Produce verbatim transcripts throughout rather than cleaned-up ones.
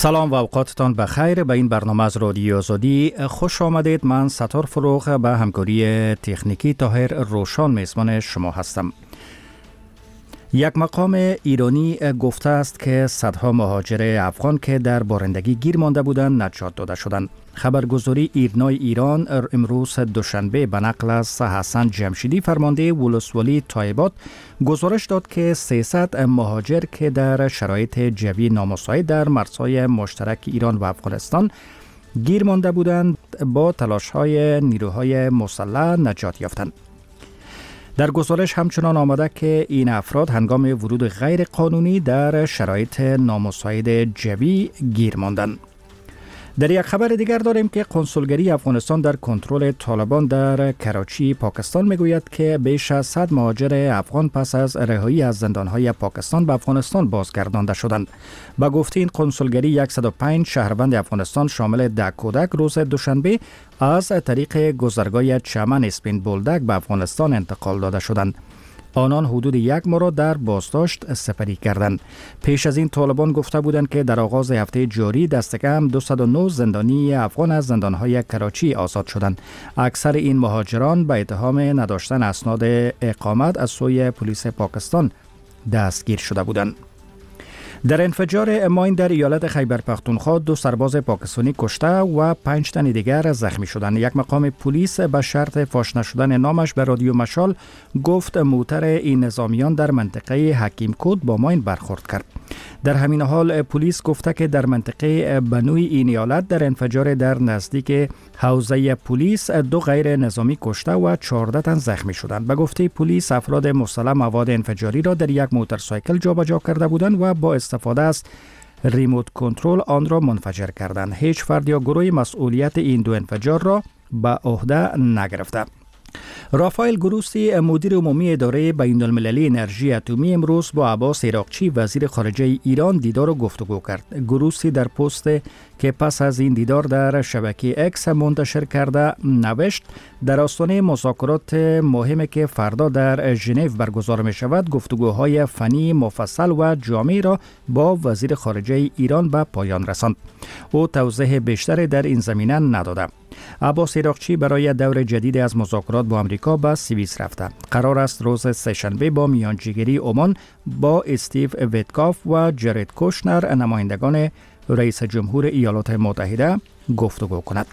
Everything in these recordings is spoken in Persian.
سلام و اوقاتتان بخیر. به این برنامه از رادیو آزادی خوش آمدید. من ستار فروغ به همکاری تکنیکی طاهر روشان میزبان شما هستم. یک مقام ایرانی گفته است که صدها مهاجر افغان که در بارندگی گیر مانده بودند نجات داده شدند. خبرگزاری ایرنای ایران امروز دوشنبه به نقل از حسن جمشیدی فرمانده ولسوالی تایبات گزارش داد که سیصد مهاجر که در شرایط جوی نامساعد در مرزهای مشترک ایران و افغانستان گیر مانده بودند با تلاش‌های نیروهای مسلح نجات یافتند. در گزارش همچنان آمده که این افراد هنگام ورود غیر قانونی در شرایط نامساعد جوی گیر ماندند. در یک خبر دیگر داریم که کنسولگری افغانستان در کنترل طالبان در کراچی پاکستان میگوید که بیش از صد مهاجر افغان پس از رهایی از زندانهای پاکستان به افغانستان بازگردانده شدند. با گفته این کنسولگری صد و پنج شهروند افغانستان شامل ده کودک روز دوشنبه از طریق گذرگاه چمن اسپین بولدک به افغانستان انتقال داده شدند. آنان حدود یک ماه را در بازداشت سپری کردند. پیش از این طالبان گفته بودند که در آغاز هفته جاری دست کم دویست و نه زندانی افغان از زندانهای کراچی آزاد شدند. اکثر این مهاجران به اتهام نداشتن اسناد اقامت از سوی پلیس پاکستان دستگیر شده بودند. در انفجار ماین در ایالت خیبر پختونخوا دو سرباز پاکستانی کشته و پنج تن دیگر زخمی شدند. یک مقام پلیس به شرط فاش نشدن نامش به رادیو مشال گفت موتر این نظامیان در منطقه حکیم کود با ماین برخورد کرد. در همین حال پلیس گفته که در منطقه بنوی این ایالت در انفجار در نزدیک حوزه پلیس دو غیر نظامی کشته و چهارده تن زخمی شدند. به گفته پلیس افراد مسلح مواد انفجاری را در یک موتورسایکل جابجا کرده بودند و با استفاده از ریموت کنترل آن را منفجر کردند. هیچ فرد یا گروهی مسئولیت این دو انفجار را به عهده نگرفته. رافائل گروسی مدیر عمومی اداره بین المللی انرژی اتمی امروز با عباس عراقچی وزیر خارجه ایران دیدار و گفتگو کرد. گروسی در پست که پس از این دیدار در شبکه اکس منتشر کرده نوشت در آستانه مذاکرات مهمی که فردا در ژنو برگزار می شود گفتگوهای فنی مفصل و جامع را با وزیر خارجه ایران به پایان رساند. او توضیح بیشتری در این زمینه نداده. عباس عراقچی برای دور جدید از مذاکرات با آمریکا به سوئیس رفته. قرار است روز سه‌شنبه با میانجیگری عمان با استیو ویتکاف و جرید کوشنر نمایندگان رئیس جمهور ایالات متحده گفتگو کند.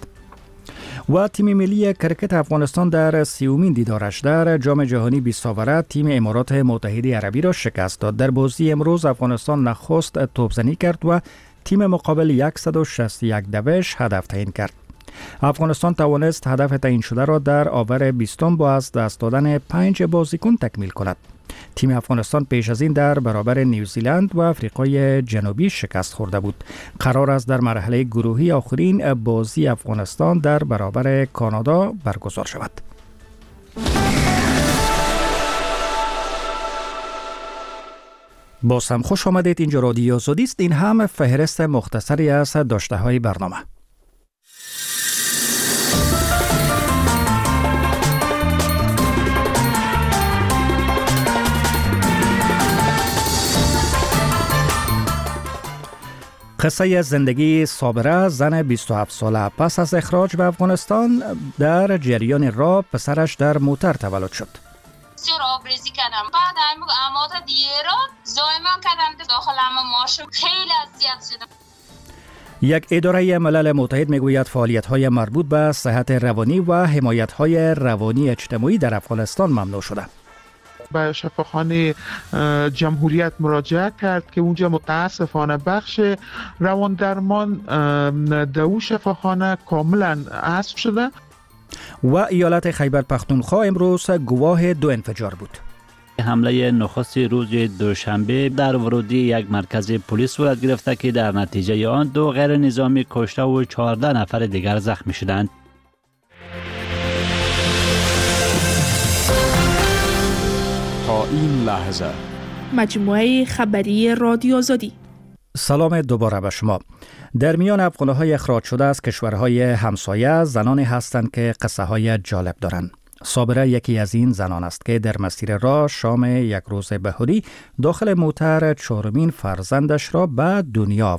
و تیم ملی کرکت افغانستان در سیومین دیدارش در جام جهانی بیست آوره تیم امارات متحده عربی را شکست داد. در بازی امروز افغانستان نخست توپزنی کرد و تیم مقابل صد و شصت و یک دوش هدف تعیین کرد. افغانستان توانست هدف تعیین شده را در آور بیستم با از دست دادن پنج بازیکن تکمیل کند. تیم افغانستان پیش از این در برابر نیوزیلند و آفریقای جنوبی شکست خورده بود. قرار است در مرحله گروهی آخرین بازی افغانستان در برابر کانادا برگزار شود. باز هم خوش آمدید. اینجا رادیو آزادی است. این هم فهرست مختصری از داشته های برنامه. قصه زندگی صابره زن بیست و هفت ساله پس از اخراج به افغانستان در جریان راه پسرش در موتر تولد شد. بسیار آبریزی کردم. بعد همون اموات دیگه را زایمان کردم داخل همه ماشین. خیلی اذیت شدم. یک اداره ملل متحد میگوید فعالیت‌های مربوط به صحت روانی و حمایت‌های روانی اجتماعی در افغانستان ممنوع شده. به شفاخانه جمهوریت مراجعه کرد که اونجا متاسفانه بخش روان درمان در اون شفاخانه کاملا حذف شده. و ایالت خیبر پختونخوا امروز گواه دو انفجار بود. حمله نخست روز دوشنبه در ورودی یک مرکز پلیس صورت گرفته که در نتیجه آن دو غیر نظامی کشته و چهارده نفر دیگر زخمی شدند. تا این لحظه مجموعه خبری رادیو آزادی. سلام دوباره به شما. در میان افغان‌های اخراج شده از کشورهای همسایه زنانی هستند که قصه های جالب دارند. صابره یکی از این زنان است که در مسیر راه شام یک روز بهاری داخل موتر چهارمین فرزندش را به دنیا آورد.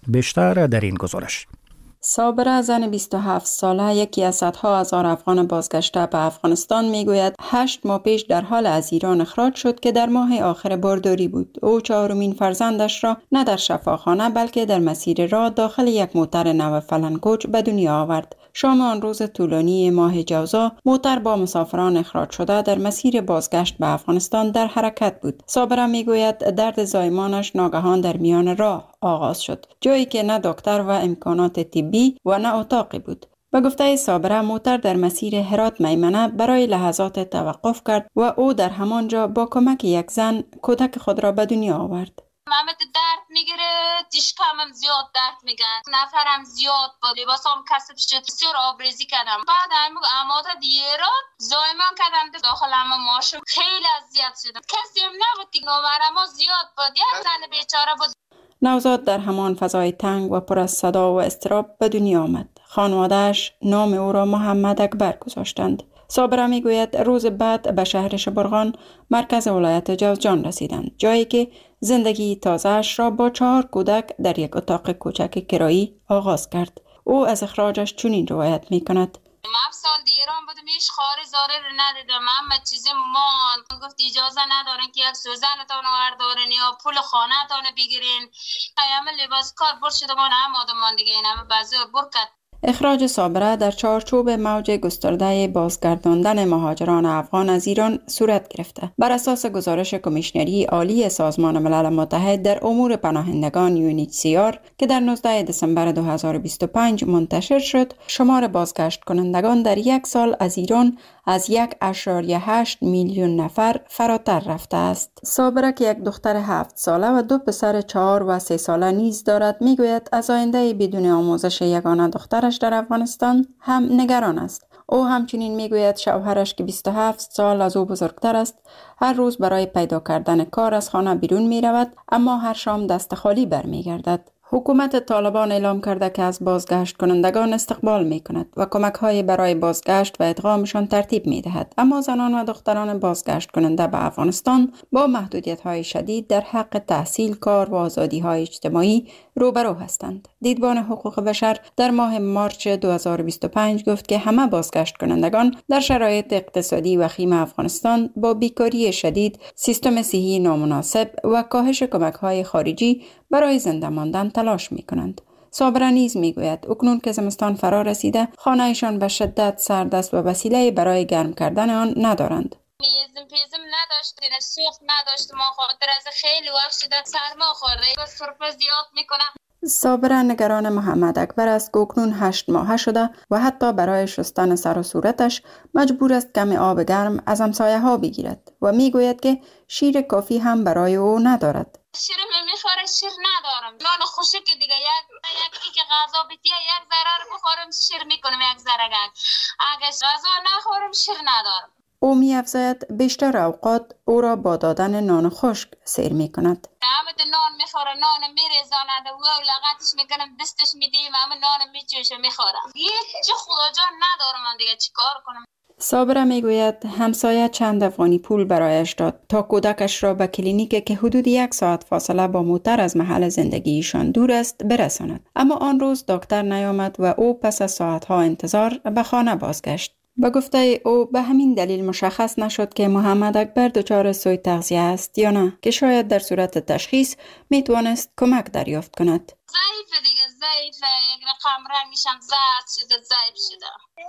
بیشتر در این گزارش. صابره زن بیست و هفت ساله یکی از صدها هزار افغان بازگشته به افغانستان میگوید هشت ماه پیش در حال از ایران اخراج شد که در ماه آخر بارداری بود. او چهارمین فرزندش را نه در شفاخانه بلکه در مسیر راه داخل یک موتر نو فلنگوچ به دنیا آورد. شام آن روز طولانی ماه جوزا موتر با مسافران اخراج شده در مسیر بازگشت به افغانستان در حرکت بود. صابره میگوید درد زایمانش ناگهان در میان راه آغاز شد، جایی که نه دکتر و امکانات طبی و نه اتاقی بود. به گفته صابره موتر در مسیر هرات میمنه برای لحظات توقف کرد و او در همانجا با کمک یک زن کودک خود را به دنیا آورد. محمد درد میگیره، دیشکمم زیاد درد میگن، نفرم زیاد بود، لباسام کسب شد، بسیار آبریزی کردم. بعد همون عماد دیران زایمان کردم داخل همه ماشم، خیلی اذیت شدم. کسی هم نبود که نمرم زیاد بود، یک زن بیچاره بود. نوزاد در همان فضای تنگ و پر از صدا و اضطراب به دنیا آمد. خانواده‌اش نام او را محمد اکبر گذاشتند. صابره میگوید روز بعد به شهر شبرغان مرکز ولایت جوزجان رسیدند، جایی که زندگی تازه‌اش را با چهار کودک در یک اتاق کوچک کرایی آغاز کرد. او از اخراجش چنین روایت میکند: من سال دیران بودم، هیچ خارج زاره رو ندیدم. همه چیز مان گفت اجازه ندارن که یک سوزن تان وردارن یا پول خانه تان بگیرین. همه لباس کار بر شده ما هم آدمان دیگه این همه بازار برکت. اخراج صابره در چارچوب موج گسترده بازگرداندن مهاجران افغان از ایران صورت گرفته. بر اساس گزارش کمیشنری عالی سازمان ملل متحد در امور پناهندگان یو ان اچ سی آر که در نوزدهم دسامبر دو هزار و بیست و پنج منتشر شد، شمار بازگشت کنندگان در یک سال از ایران از یک اشاریه هشت میلیون نفر فراتر رفته است. صابره که یک دختر هفت ساله و دو پسر چهار و سه ساله نیز دارد میگوید از آینده بدون آموزش یگانه دخترش در افغانستان هم نگران است. او همچنین میگوید شوهرش که بیست و هفت سال از او بزرگتر است هر روز برای پیدا کردن کار از خانه بیرون می رود، اما هر شام دست خالی برمیگردد. حکومت طالبان اعلام کرده که از بازگشت کنندگان استقبال می کند و کمک های برای بازگشت و ادغامشان ترتیب می دهد، اما زنان و دختران بازگشت کننده به افغانستان با محدودیت های شدید در حق تحصیل، کار و آزادی های اجتماعی روبرو هستند. دیدبان حقوق بشر در ماه مارچ دو هزار و بیست و پنج گفت که همه بازگشت کنندگان در شرایط اقتصادی وخیم افغانستان با بیکاری شدید، سیستم صحی نامناسب و کاهش کمک های خارجی برای زنده ماندن تلاش می کنند. صابره نیز می گوید اکنون که زمستان فرا رسیده خانهشان به شدت سرد است و وسیله برای گرم کردن آن ندارند. میزم پیزم نداشتیم، سوخت نداشتیم، ما خاطر از خیلی وقت شده سرما خورده و سرفه زیاد میکنم. صابره نگران محمد اکبر است که اکنون هشت ماهه شده و حتی برای شستن سر و صورتش مجبور است کم آب گرم از همسایه ها بگیرد و میگوید که شیر کافی هم برای او ندارد. شیر میخوره، شیر ندارم. نان خوشی که دیگه یک یکی که غذا بیتیه یک ذره رو بخورم شیر میکنم، یک ذره گنگ. اگه غذا نخورم شیر ندارم. او می افزاید بیشتر اوقات او را با دادن نان خشک سیر می کند. همه نان میخوره، نان میریزاند و لغتش میکنم دستش میدیم، همه نان میچوشه میخورم. هیچ خدا جان ندارم، من دیگه چی کار کنم؟ صابره میگوید همسایه چند افغانی پول برایش داد تا کودکش را به کلینیک که حدود یک ساعت فاصله با موتر از محل زندگیشان دور است برساند، اما آن روز دکتر نیامد و او پس از ساعتها انتظار به خانه بازگشت. به گفته او به همین دلیل مشخص نشد که محمد اکبر دچار سوء تغذیه است یا نه، که شاید در صورت تشخیص میتوانست کمک دریافت کند. ضعیف دیگه، ضعیفه، یک رقم رنگشم زرد شده، ضعیف شده.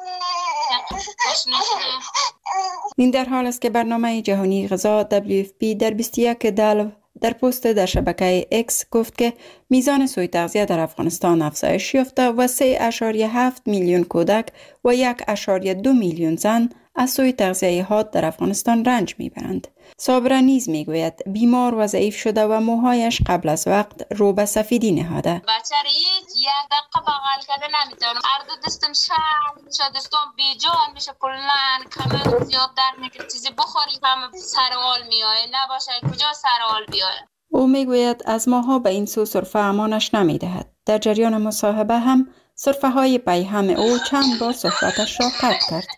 این در حال است که برنامه جهانی غذا دبلیو اف پی در بیست و یک دلو در پست در شبکه اکس گفت که میزان سوء تغذیه در افغانستان افزایش یافته و سه ممیز هفت میلیون کودک و یک ممیز دو میلیون زن از سوء تغذیه حاد در افغانستان رنج میبرند. صابره نیز میگوید بیمار و ضعیف شده و موهایش قبل از وقت رو به سفیدی نهاده. بچه یک دقیقه بغل کرده نمیتونم، هر دو دستم شرم میشه، دستم بیجان میشه، کلن کمر زیاد در میگیره، چیزی بخوری هم سرحال میایه، نباشه کجا سرحال بیایه. او میگوید از ماها به این سو سرفه امانش نمیدهد. در جریان مصاحبه هم سرفه های پیهم او چند بار صحبتش را قطع کرد.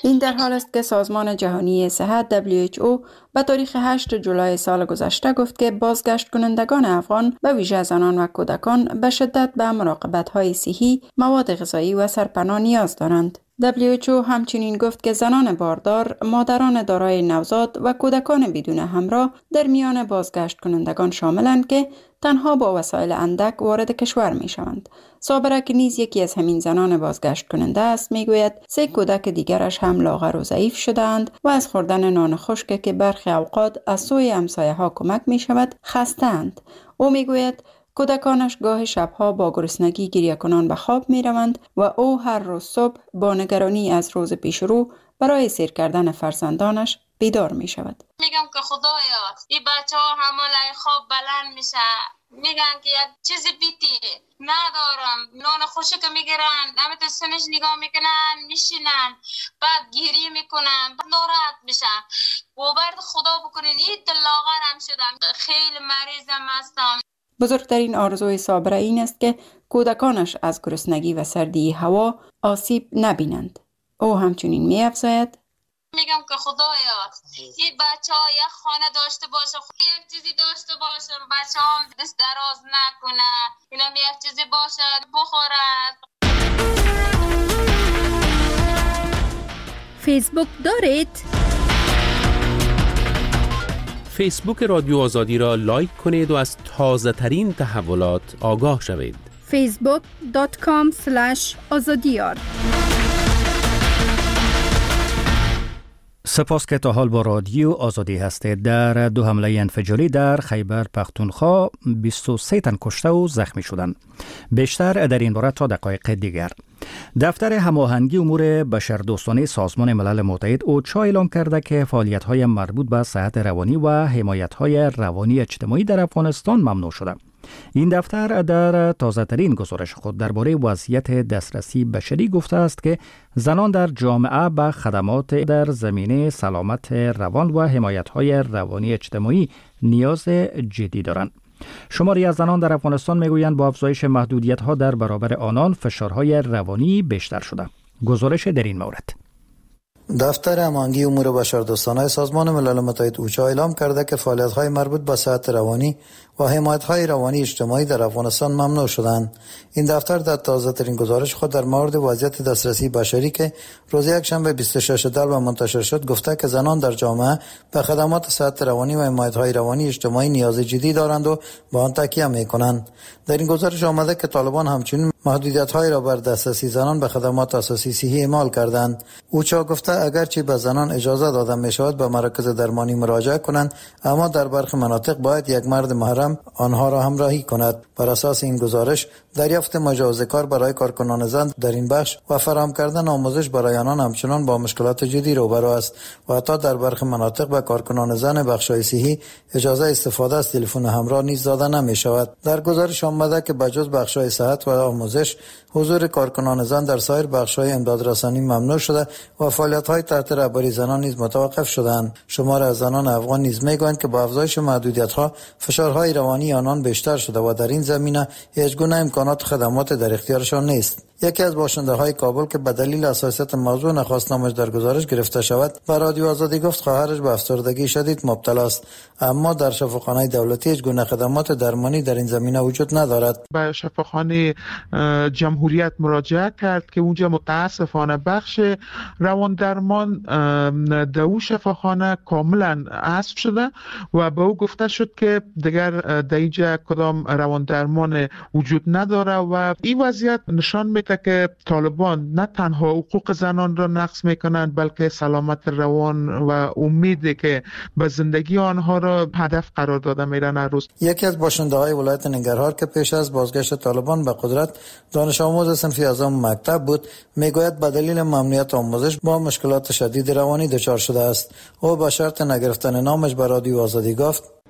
این در حال است که سازمان جهانی صحت دبلیو اچ او به تاریخ هشتم جولای سال گذشته گفت که بازگشت کنندگان افغان به ویژه زنان و کودکان به شدت به مراقبت‌های صحی، مواد غذایی و سرپناه نیاز دارند. دبلیو اچ او همچنین گفت که زنان باردار، مادران دارای نوزاد و کودکان بدون همراه در میان بازگشت کنندگان شاملند که تنها با وسایل اندک وارد کشور می شوند. صابره که نیز یکی از همین زنان بازگشت کننده است می گوید سه کودک دیگرش هم لاغر و ضعیف شدند و از خوردن نان خشک که برخی اوقات از سوی همسایه ها کمک می شود خسته‌اند. او می گوید کودکانش گاه شبها با گرسنگی گریه کنان به خواب می روند و او هر روز صبح با نگرانی از روز پیش رو برای سیر کردن فرزندانش بیدار می شود. میگم که خدایا این بچه ها همالای خواب بلند میشه، میگن که یک چیزی بیتی ندارم، نان خوشی که میگیرن همه تا سنش نگاه میکنن میشینن بعد گیری میکنن بعد ناراحت میشن. باورد خدا بکنین این لاغر هم شدم، خیلی مریضم هستم. بزرگترین آرزوی صابره این است که کودکانش از گرسنگی و سردی هوا آسیب نبینند. او همچنین می افزاید میگم که خدایا این بچه ها یک خانه داشته باشه، یک چیزی داشته باشه، بچه ها دست دراز نکنه، اینم یک چیزی باشه بخورد. فیسبوک دارید؟ فیسبوک رادیو آزادی را لایک کنید و از تازه ترین تحولات آگاه شوید. فیسبوک دات کام اسلش آزادیار. سپاس که تا حال با رادیو آزادی هستید. در دو حمله انفجاری در خیبر پختونخوا بیست و سه تن کشته و زخمی شدند. بیشتر در این باره تا دقایق دیگر. دفتر هماهنگی امور بشردوستانه سازمان ملل متحد اوچا اعلام کرده که فعالیت‌های مربوط به صحت روانی و حمایت‌های روانی اجتماعی در افغانستان ممنوع شده. این دفتر در تازه‌ترین گزارش خود درباره وضعیت دسترسی بشری گفته است که زنان در جامعه به خدمات در زمینه سلامت روان و حمایت‌های روانی اجتماعی نیاز جدی دارند. شماری از زنان در افغانستان میگویند با افزایش محدودیت‌ها در برابر آنان فشارهای روانی بیشتر شده. گزارش در این مورد. دفتر هماهنگی امور بشردوستانه سازمان ملل متحد اوچا اعلام کرده که فعالیت‌های مربوط به صحت روانی و حمایت‌های روانی اجتماعی در افغانستان ممنوع شدند. این دفتر در تازه‌ترین گزارش خود در مورد وضعیت دسترسی بشری که روز یکشنبه بیست و شش دلو منتشر شد گفته که زنان در جامعه به خدمات صحت روانی و حمایت‌های روانی اجتماعی نیاز جدی دارند و به آن تکیه می‌کنند. در این گزارش آمده که طالبان همچنین محدودیت‌هایی را بر دسترسی زنان به خدمات اساسی صحی اعمال کردند. اوچا گفته اگرچه به زنان اجازه داده می‌شود به مراکز درمانی مراجعه کنند، اما در برخی مناطق باید یک مرد محرم آنها را همراهی کند. بر اساس این گزارش دریافت مجوز کار برای کارکنان زن در این بخش و فراهم کردن آموزش برای آنان همچنان با مشکلات جدی روبرو است و حتی در برخی مناطق به کارکنان زن بخش‌های صحی اجازه استفاده از تلفن همراه نیز داده نمی‌شود. در گزارش آمده که بجز بخش‌های صحت و آموزش حضور کارکنان زن در سایر بخش‌های امدادرسانی ممنوع شده و فعالیت‌های تحت رهبری زنان نیز متوقف شدند. شمار از زنان افغان نیز می‌گویند که با افزایش محدودیت‌ها فشارهای روانی آنان بیشتر شده و در این زمینه هیچ گونه امکانات خدمات در اختیارشان نیست. یکی از باشنده‌های کابل که به دلیل حساسیت موضوع نخواست نامش در گزارش گرفته شود به رادیو آزادی گفت خواهرش به افسردگی شدید مبتلا است، اما در شفاخانه دولتی هیچ گونه خدمات درمانی در این زمینه وجود ندارد. به شفاخانه جمهوریت مراجعه کرد که اونجا متاسفانه بخش روان درمان در اون شفاخانه کاملا حذف شده و به او گفته شد که دیگر در اینجا کدام روان درمان وجود نداره و این وضعیت نشان میده که طالبان نه تنها حقوق زنان را نقض میکنند بلکه سلامت روان و امیدی که به زندگی آنها را هدف قرار داده میرن هر روز. یکی از باشنده‌های ولایت ننگرهار که پیش از بازگشت طالبان به قدرت دانش آموز صنف یازدهم مکتب بود میگوید به دلیل ممنوعیت آموزش با مشکلات شدید روانی دچار شده است. او با شرط نگرفتن نامش به رادیو آزادی گفت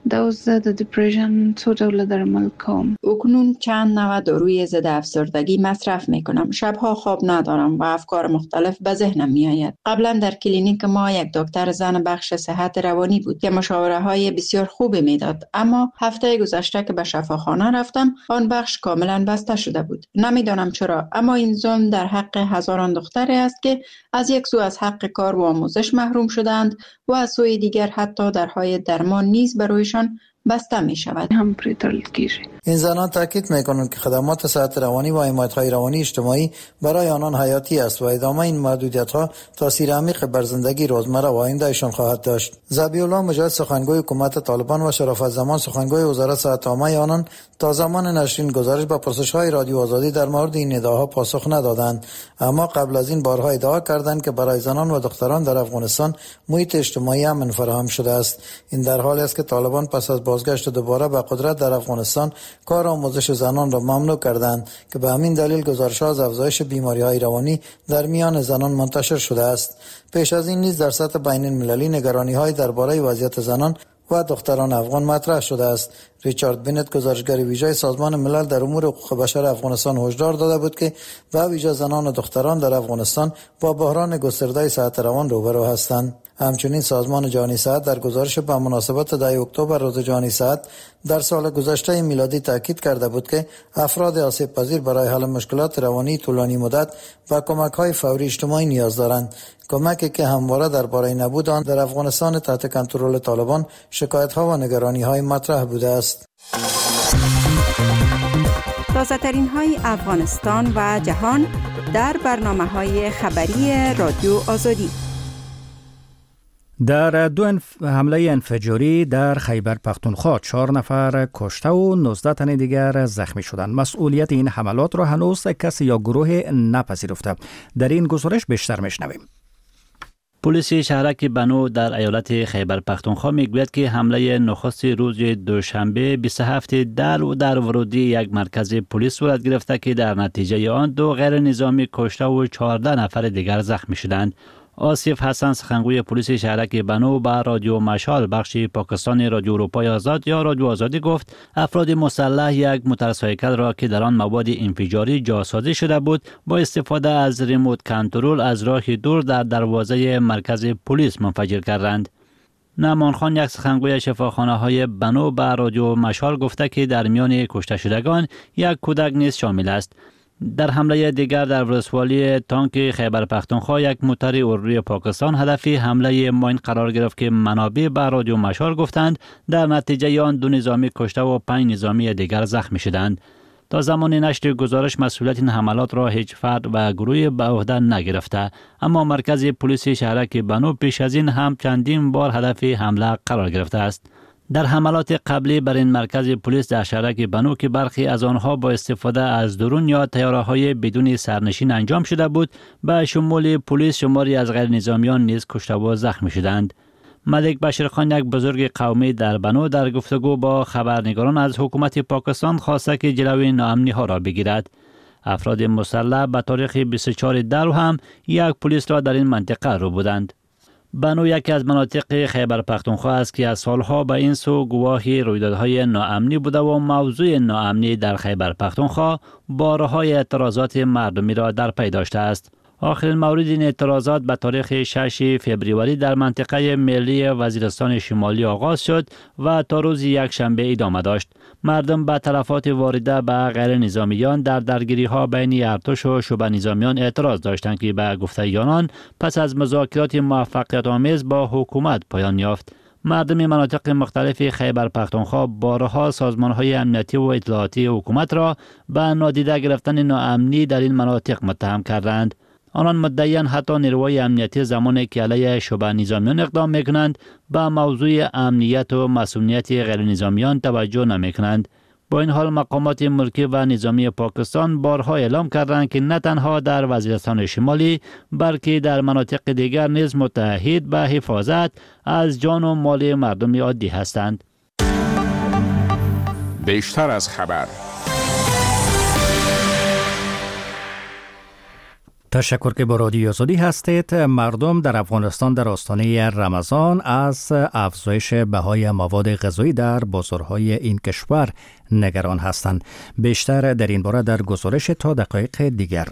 دوز د دیپریشن څو ډول درمل کوم. اکنون چند نوع داروی ضد افسردگی مصرف می کنم. شبها خواب ندارم و افکار مختلف به ذهنم می آید. قبلا در کلینیک ما یک دکتر زن بخش صحت روانی بود که مشاوره های بسیار خوبی می داد، اما هفته گذشته که به شفاخانه رفتم آن بخش کاملا بسته شده بود. نمیدانم چرا، اما این ظلم در حق هزاران دختری است که از یک سو از حق کار و آموزش محروم شدند و از سوی دیگر حتی درهای درمان نیز برایشان بسته می شود. هم پریتل کیشه. این زنان تاکید می کنند که خدمات صحت روانی و حمایت‌های روانی اجتماعی برای آنان حیاتی است و ادامه این محدودیت‌ها تاثیر عمیق بر زندگی روزمره و آیندهشان خواهد داشت. ذبیح‌الله مجاهد سخنگوی حکومت طالبان و شرافت زمان سخنگوی وزارت صحت عامه آنان تا زمان نشرین گزارش به پرسش‌های رادیو آزادی در مورد این ادعاها پاسخ ندادند، اما قبل از این بارها ادعا کردند که برای زنان و دختران در افغانستان محیط اجتماعی امن فراهم شده است. این در حالی است که طالبان پس از بازگشت دوباره به قدرت در افغانستان کار آموزش زنان را ممنوع کردند که به همین دلیل گزارش‌ها از افزایش بیماری‌های روانی در میان زنان منتشر شده است. پیش از این نیز در سطح بین المللی نگرانی‌های درباره وضعیت زنان و دختران افغان مطرح شده است. ریچارد بنت گزارشگر ویژه سازمان ملل در امور حقوق بشر افغانستان هشدار داده بود که به ویژه زنان و دختران در افغانستان با بحران گسترده صحت روان روبرو هستند. همچنین سازمان جهانی صحت در گزارش به مناسبت ده اکتبر روز جهانی صحت در سال گذشته میلادی تاکید کرده بود که افراد آسیب پذیر برای حل مشکلات روانی طولانی مدت و کمک‌های فوری اجتماعی نیاز دارند. کمکی که همواره درباره نبود آن در افغانستان تحت کنترل طالبان شکایت‌ها و نگرانی‌های مطرح بوده است. تازه‌ترین های افغانستان و جهان در برنامه‌های خبری رادیو آزادی. در دو انف... حمله انفجاری در خیبر پختونخوا چهار نفر کشته و نوزده تن دیگر زخمی شدند. مسئولیت این حملات را هنوز کسی یا گروه نپذیرفته. در این گزارش بیشتر میشنویم. پلیس شهرک بنو در ایالت خیبر پختونخوا میگوید که حمله نخست روز دوشنبه بیست و هفتم در و در ورودی یک مرکز پلیس صورت گرفته که در نتیجه آن دو غیر نظامی کشته و چهارده نفر دیگر زخمی شدند. آصف حسن سخنگوی پلیس شهرک بنو با رادیو مشال بخش پاکستان رادیو اروپای آزاد یا رادیو آزادی گفت افراد مسلح یک موتورسایکل را که در آن مواد انفجاری جاسازی شده بود با استفاده از ریموت کنترل از راه دور در دروازه مرکز پلیس منفجر کردند. نعمان خان یک سخنگوی شفاخانه های بنو به رادیو مشال گفته که در میان کشته شدگان یک کودک نیز شامل است. در حمله دیگر در ولسوالی تانک خیبر پختونخوا یک موتر عروری پاکستان هدف حمله ماین قرار گرفت که منابع به رادیو مشال گفتند در نتیجه آن دو نظامی کشته و پنج نظامی دیگر زخمی شدند. تا زمان نشر گزارش مسئولیت این حملات را هیچ فرد و گروهی به عهده نگرفته، اما مرکز پلیس شهرک بنو پیش از این هم چندین بار هدف حمله قرار گرفته است. در حملات قبلی بر این مرکز پلیس در شهرک بنو که برخی از آنها با استفاده از درون یا طیاره‌های بدون سرنشین انجام شده بود، به شمول پلیس شماری از غیر نظامیان نیز کشته و زخمی شدند. ملک بشیر خان یک بزرگ قومی در بنو در گفتگو با خبرنگاران از حکومت پاکستان خواسته که جلوی ناامنی ها را بگیرد. افراد مسلح به تاریخ بیست و چهار در هم یک پلیس را در این منطقه رو بودند. بنو یکی از مناطق خیبر پختونخوا است که از سالها به این سو گواهی رویدادهای ناامنی بوده و موضوع ناامنی در خیبر پختونخوا بارهای اعتراضات مردمی را در پی داشته است. آخرین مورد این اعتراضات به تاریخ شش فوریه در منطقه ملی وزیرستان شمالی آغاز شد و تا روز یک شنبه ادامه داشت. مردم به تلفات وارده به غیر نظامیان در درگیری ها بین ارتش و شبه نظامیان اعتراض داشتند که به گفته آنان پس از مذاکرات موفقیت آمیز با حکومت پایان یافت. مردم مناطق مختلف خیبر پختونخوا بارها سازمان‌های امنیتی و اطلاعاتی حکومت را به نادیده گرفتن ناامنی در این مناطق متهم کردند. آنان مدعیان حتی نیروهای امنیتی زمانی که علیه شبه نظامیان اقدام میکنند به موضوع امنیت و مسئولیت غیر نظامیان توجه نمیکنند. با این حال مقامات ملکی و نظامی پاکستان بارها اعلام کردند که نه تنها در وزیرستان شمالی بلکه در مناطق دیگر نیز متعهد به حفاظت از جان و مال مردم عادی هستند. بیشتر از خبر. تشکر که با رادیو آزادی هستید. مردم در افغانستان در آستانه رمضان از افزایش بهای مواد غذایی در بازارهای این کشور نگران هستند. بیشتر در این باره در گزارش تا دقایق دیگر.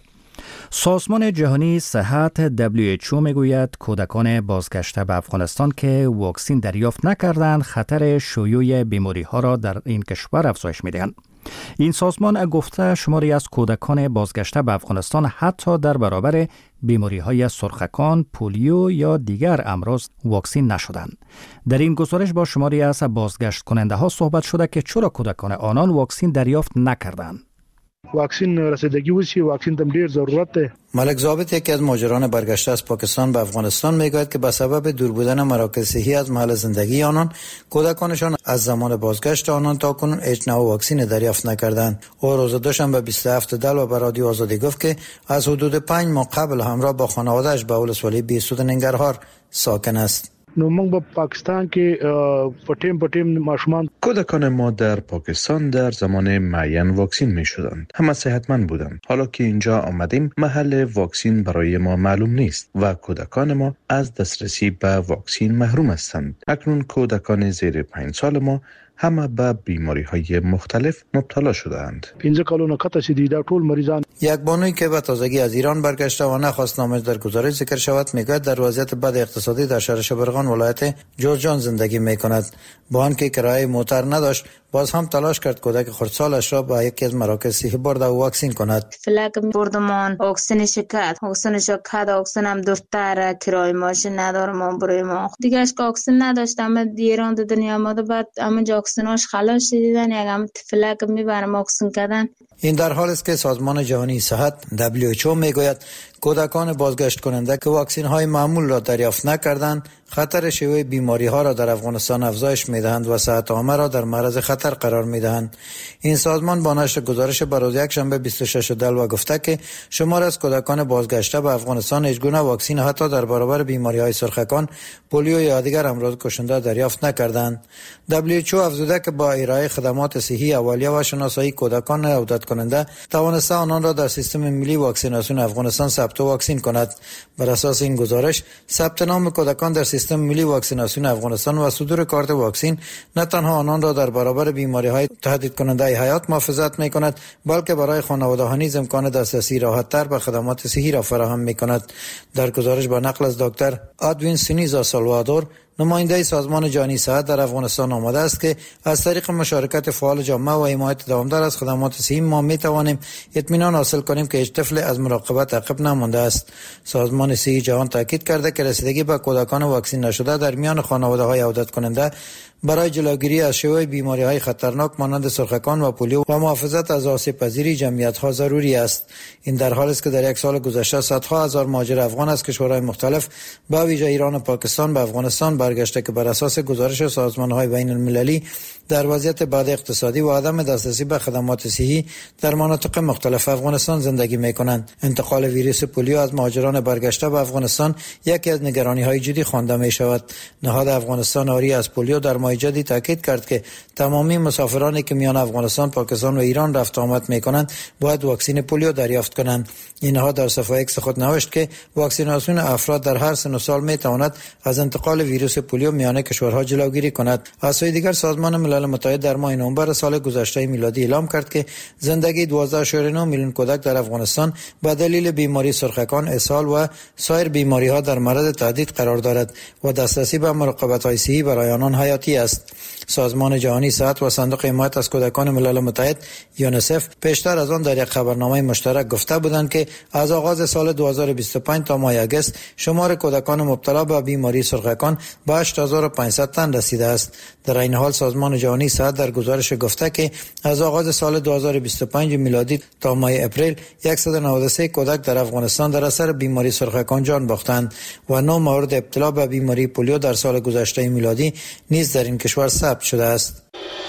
سازمان جهانی صحت دبلیو اچ او میگوید کودکان بازگشته به افغانستان که واکسین دریافت نکردند خطر شیوع بیماری ها را در این کشور افزایش میدهند. این سازمان گفته شماری از کودکان بازگشته به افغانستان حتی در برابر بیماری های سرخکان، پولیو یا دیگر امراض واکسین نشدند. در این گزارش با شماری از بازگشت کننده ها صحبت شده که چرا کودکان آنان واکسین دریافت نکردند. واکسین رسیدگی وسی واکسین دم ډیر ضرورت ده. ملک ضابط یکی از مهاجران برگشته از پاکستان به افغانستان میگوید که به سبب دور بودن مراکز صحی از محل زندگی آنان کودکانشان از زمان بازگشت آنان تا کنون هیچ نوع واکسین دریافت نکردند. او روز دوشنبه بیست و هفت دلو به رادیو آزادی گفت که از حدود پنج ماه قبل همراه با خانواده‌اش به ولسوالی بیسود ننگرهار ساکن است. نو موږ په پاکستان کې پټیم پټیم ماشومان کودکان ما در پاکستان در زمان معین واکسین می شدند. همه صحتمند بودند. حالا که اینجا آمدیم محل واکسین برای ما معلوم نیست و کودکان ما از دسترسی به واکسین محروم هستند. اکنون کودکان زیر پنج سال ما همه به بیماری های مختلف مبتلا شده‌اند. پنځه کلونه کته چې دا ټول مریضان. یک بانوی که به تازگی از ایران برگشته و نخواست نامش در گزارش ذکر شود میگوید در وضعیت بد اقتصادی در شهر شبرغان ولایت جورجان زندگی میکند. با آنکه کرایه موتر نداشت باز هم تلاش کرد کودک خردسالش را به یکی از مراکز صحی برده و واکسین کند. فلک بردمان واکسن شکست واکسن شکست واکسن هم دفتر کرایه ماشین ندارم برای ما دیگه اش واکسن نداشتم ایران در دنیا آمده بعد اما واکسناش خلاص دیدن یک هم فلک میبرم واکسن کردن. این در حالی است که سازمان جهانی صحت دبلیو اچ او میگوید کودکان بازگشت کننده که واکسین های معمول را دریافت نکردند خطر شیوع بیماری ها را در افغانستان افزایش میدهند و صحت عامه را در معرض خطر قرار میدهند. این سازمان با نشر گزارش بر روز یکشنبه بیست و شش دلو گفته که شمار از کودکان بازگشته به افغانستان هیچ گونه واکسین حتی در برابر بیماری های سرخکان، پولیو یا دیگر امراض کشنده دریافت نکردند. دبلیو اچ او افزوده که با ارائه خدمات صحی اولیه و شناسایی کودکان عودت کننده توانسته آنان را در سیستم ملی واکسیناسیون افغانستان ثبت و واکسین کند. بر اساس این گزارش ثبت نام کودکان در سیستم ملی واکسیناسیون افغانستان و صدور کارت واکسین نه تنها آنان را در برابر بیماری‌های تهدید کننده حیات محافظت می‌کند بلکه برای خانواده‌ها نیز امکان دسترسی راحت‌تر به خدمات صحی را فراهم می‌کند. در گزارش با نقل از دکتر ادوین سینیزا سالوادور نماینده سازمان جهانی صحت در افغانستان آمده است که از طریق مشارکت فعال جامعه و حمایت دوامدار از خدمات صحی ما می توانیم اطمینان حاصل کنیم که هیچ طفل از مراقبت عقب نمانده است. سازمان صحی جهان تاکید کرده که رسیدگی به کودکان واکسین نشده در میان خانواده‌های عودت کننده برای جلوگیری از شیوع بیماری‌های خطرناک مانند سرخکان و پولیو و محافظت از آسیب‌پذیری جمعیت‌ها ضروری است. این در حالی است که در یک سال گذشته صدها هزار مهاجر افغان از کشورهای مختلف به ویژه ایران و پاکستان به افغانستان برگشته که بر اساس گزارش سازمان‌های بین‌المللی در وضعیت بد اقتصادی و عدم دسترسی به خدمات صحی در مناطق مختلف افغانستان زندگی می‌کنند. انتقال ویروس پولیو از مهاجران برگشته به افغانستان یکی از نگرانی‌های جدی خوانده می‌شود. نهاد افغانستان آری از پولیو در ماه جدی تاکید کرد که تمامی مسافرانی که میان افغانستان، پاکستان و ایران رفت آمد می‌کنند باید واکسن پولیو دریافت کنند. این نهاد در صفحه ایکس خود نوشت که واکسیناسیون افراد در هر سن و سال می‌تواند از انتقال ویروس پولیو میان کشورها جلوگیری کند. از سوی دیگر سازمان ملل متحد در ماه نوامبر سال گذشته میلادی اعلام کرد که زندگی دوازده ممیز نه میلیون کودک در افغانستان به دلیل بیماری سرخکان، اسهال و سایر بیماری‌ها در معرض تهدید قرار دارد و دسترسی به مراقبت‌های صحی برای آنان حیاتی است. سازمان جهانی صحت و صندوق حمایت از کودکان ملل متحد یونیسف پیشتر از آن در یک خبرنامه مشترک گفته بودند که از آغاز سال دو هزار و بیست و پنج تا ماه آگوست شمار کودکان مبتلا به بیماری سرخکان به هشت هزار و پانصد تن رسیده است. در این حال سازمان جهانی صحت در گزارش گفته که از آغاز سال دو هزار و بیست و پنج میلادی تا ماه اپریل صد و نود و سه کودک در افغانستان در اثر بیماری سرخکان جان باختند و نه مورد ابتلا به بیماری پولیو در سال گذشته میلادی نیز در این کشور ثبت شده است.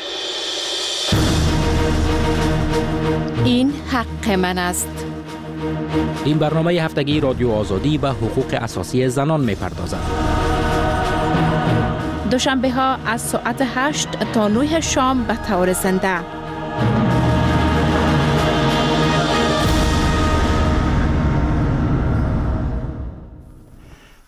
این حق من است. این برنامه هفتگی رادیو آزادی به حقوق اساسی زنان می‌پردازد. دوشنبه ها از ساعت هشت تا نه شام به طور زنده.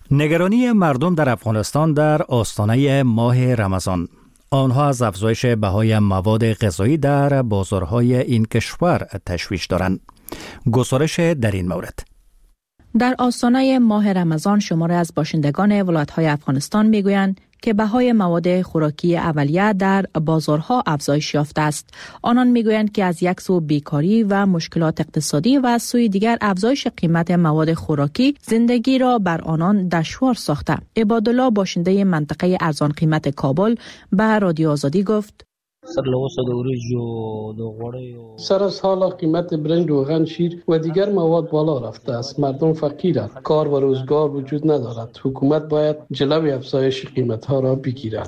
نگرانی مردم در افغانستان در آستانه ماه رمضان. آنها از افزایش بهای مواد غذایی در بازارهای این کشور تشویش دارند. گزارش در این مورد. در آستانه ماه رمضان شماری از باشندگان ولایت‌های افغانستان میگویند که بهای مواد خوراکی اولیه در بازارها افزایش یافته است. آنان میگویند که از یک سو بیکاری و مشکلات اقتصادی و از سوی دیگر افزایش قیمت مواد خوراکی زندگی را بر آنان دشوار ساخته. عبادالله باشنده منطقه ارزان قیمت کابل به رادیو آزادی گفت: سر از حالا قیمت برنج، روغن، شیر و دیگر مواد بالا رفته است. مردم فقیرند، کار و روزگار وجود ندارد. حکومت باید جلوی افزایش قیمت ها را بگیرد.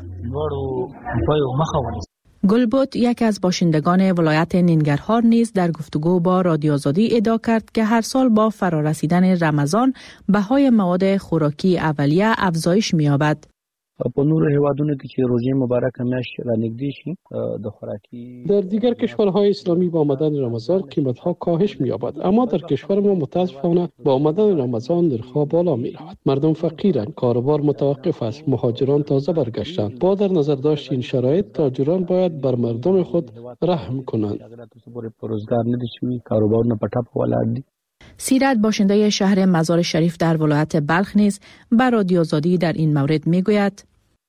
گلبوت یک از باشندگان ولایت ننگرهار نیز در گفتگو با رادیو آزادی ادعا کرد که هر سال با فرارسیدن رمضان بهای مواد خوراکی اولیه افزایش می‌یابد. په نورو هیوادونو کې چې روزه مبارکه میاشت را نږدې شي د خوراکي در دیگر کشورهای اسلامی با آمدن رمضان قیمت‌ها کاهش می‌یابد، اما در کشور ما متاسفانه با آمدن رمضان نرخ‌ها بالا می‌رود. مردم فقیرند، کاروبار متوقف است، مهاجران تازه برگشتند. با در نظر داشت این شرایط تاجران باید بر مردم خود رحم کنند. روزگار نداشتیم، کاروبارونه په ټپ ولاړ دي. سیرت باشنده شهر مزار شریف در ولایت بلخ نیز بر رادیو آزادی در این مورد میگوید: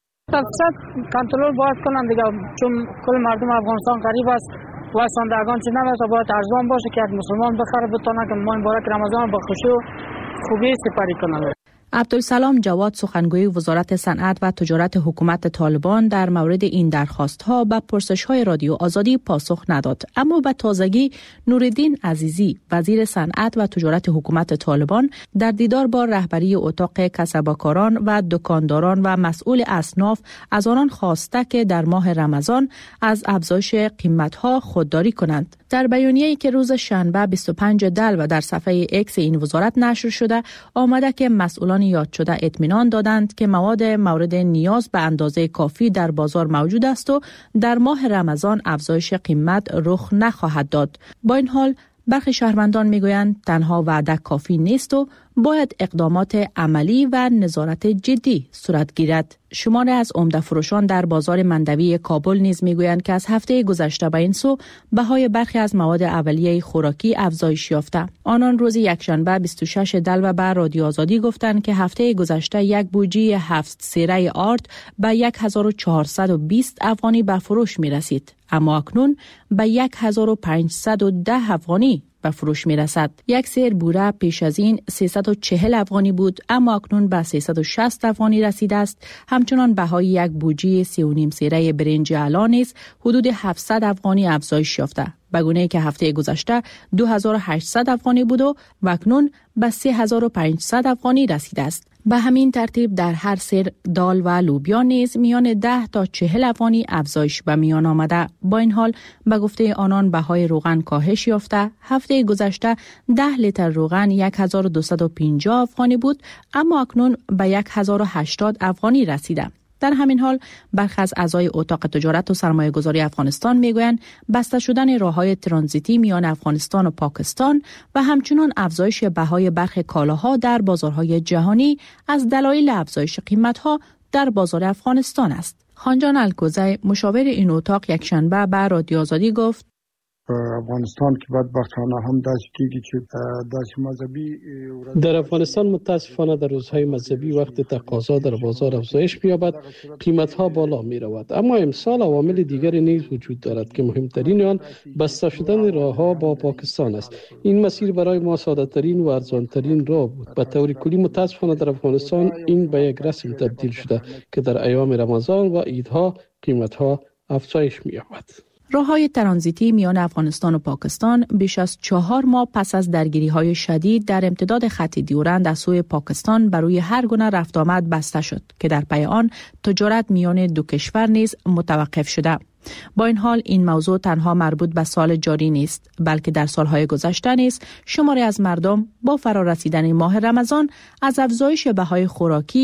تفصیل کنترل باید کنند دیگه، چون کل مردم افغانستان غریب است و ساندگان چه نمیشه، باید ارزان باشه که مسلمان بخره بتونه که ماه مبارک رمضان با خوشی و خوبی سپری کنند. عبدالسلام جواد سخنگوی وزارت صنعت و تجارت حکومت طالبان در مورد این درخواست‌ها به پرسش‌های رادیو آزادی پاسخ نداد، اما به تازگی نوردین عزیزی وزیر صنعت و تجارت حکومت طالبان در دیدار با رهبری اتاق کسبکاران و دکانداران و مسئول اصناف از آنان خواسته که در ماه رمضان از افزایش قیمت‌ها خودداری کنند. در بیانیه‌ای که روز شنبه بیست و پنجم دلو در صفحه ایکس این وزارت نشر شده، آمده که مسئولان یاد شده اطمینان دادند که مواد مورد نیاز به اندازه کافی در بازار موجود است و در ماه رمضان افزایش قیمت رخ نخواهد داد. با این حال برخی شهروندان میگویند تنها وعده کافی نیست و باید اقدامات عملی و نظارت جدی صورت گیرد. شماری از عمده فروشان در بازار مندوی کابل نیز میگویند که از هفته گذشته به این سو بهای برخی از مواد اولیه خوراکی افزایش یافته. آنان روز یکشنبه بیست و ششم دلو به رادیو آزادی گفتند که هفته گذشته یک بوجی هفت سیره آرد به هزار و چهارصد و بیست افغانی به فروش می رسید، اما اکنون به هزار و پانصد و ده افغانی به فروش می رسد. یک سیر بوره پیش از این سیصد و چهل افغانی بود، اما اکنون به سیصد و شصت افغانی رسیده است. همچنان بهای یک بوجی سی و نیم سیره برنج اعلی نیز حدود هفتصد افغانی افزایش یافته، به گونه‌ای که هفته گذشته دو هزار و هشتصد افغانی بود و اکنون به سه هزار و پانصد افغانی رسیده است. به همین ترتیب در هر سیر دال و لوبیا نیز میان ده تا چهل افغانی افزایش به میان آمده. با این حال به گفته آنان بهای روغن کاهش یافته. هفته گذشته ده لیتر روغن هزار و دویست و پنجاه افغانی بود، اما اکنون به هزار و هشتاد افغانی رسیده. در همین حال برخی از اعضای اتاق تجارت و سرمایه گذاری افغانستان میگویند بسته شدن راههای ترانزیتی میان افغانستان و پاکستان و همچنین افزایش بهای برخی کالاها در بازارهای جهانی از دلایل افزایش قیمتها در بازار افغانستان است. خانجان الکوزی مشاور این اتاق یکشنبه به رادیو آزادی گفت: افغانستان که بدبختانه هم داشت کیږي چې داسې مذهبی در افغانستان متاسفانه در روزهای مذهبی وقت تقاضا در بازار افزایش می‌یابد، قیمت‌ها بالا می‌رود. اما امسال عوامل دیگری نیز وجود دارد که مهمترین آن بسته شدن راه‌ها با پاکستان است. این مسیر برای ما ساده‌ترین و ارزان‌ترین راه بود. به طور کلی متاسفانه در افغانستان این به یک رسم تبدیل شده که در ایام رمضان و عیدها قیمت‌ها افزایش می‌یابد. راههای ترانزیتی میان افغانستان و پاکستان بیش از چهار ماه پس از درگیری‌های شدید در امتداد خط دیورند از سوی پاکستان بر روی هر گونه رفت آمد بسته شد که در پی آن تجارت میان دو کشور نیز متوقف شده. با این حال این موضوع تنها مربوط به سال جاری نیست، بلکه در سالهای گذشته نیز شماری از مردم با فرارسیدن ماه رمضان از افزایش بهای خوراکی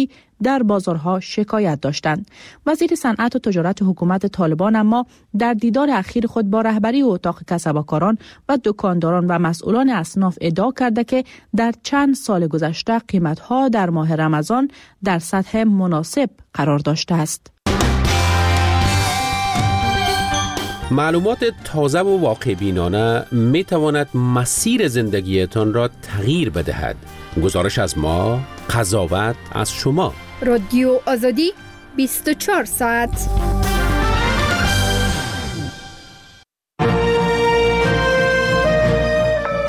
در بازارها شکایت داشتند. وزیر صنعت و تجارت حکومت طالبان اما در دیدار اخیر خود با رهبری اتاق کسبکاران و دکانداران و مسئولان اصناف ادعا کرده که در چند سال گذشته قیمت‌ها در ماه رمضان در سطح مناسب قرار داشته است. معلومات تازه و واقع بینانه می تواند مسیر زندگیتان را تغییر بدهد. گزارش از ما، قضاوت از شما. رادیو آزادی بیست و چهار ساعت.